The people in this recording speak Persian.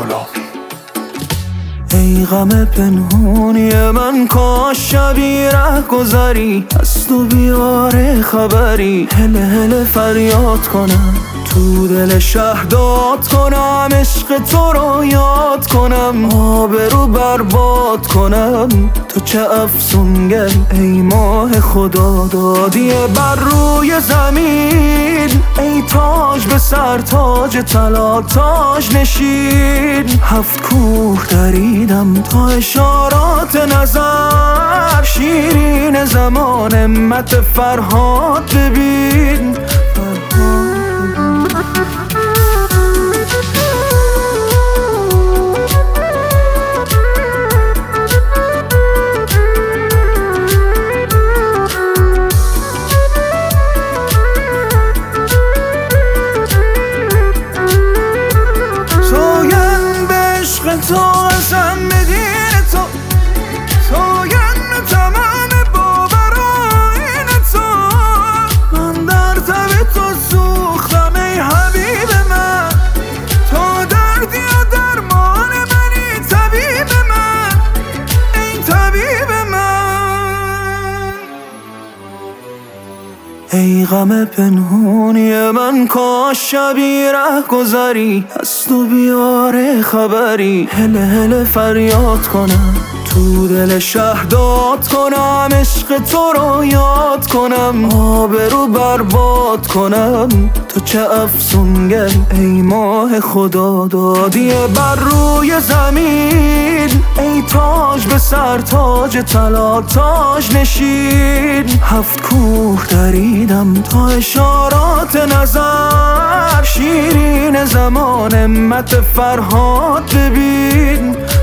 ای غم پنهونی من، کاش شبی ره گذری از تو بیاره خبری. هله هله فریاد کنم تو دل شهر داد کنم، عشق تو رو یاد کنم، آبرو برباد کنم. تو چه افسونگری ای ماه خدا دادی بر روی زمین، ای تاج به سر تاج طلا تاج نشین. هفت کوه دریدم تا اشارات نظر، شیرین زمان همت فرهاد ببین. تو ازم بدین تو، سوگند تمام باورین تو. من در تب تو سوختم ای حبیب من، تو دردی و درمان منی طبیب من، ای طبیب من. ای غم پنهونی من، کاش شبی ره گذری از تو بیاره خبری. هله هله فریاد کنم تو دل شهر داد کنم، عشق تو رو یاد کنم، آبرو برباد کنم. تو چه افسونگری ای ماه خدا دادی بر روی زمین، ای تاج به سر تاج طلا تاج نشین. هفت کوه دریدم تا اشارات نظر، شیرین زمان همت فرهاد ببین.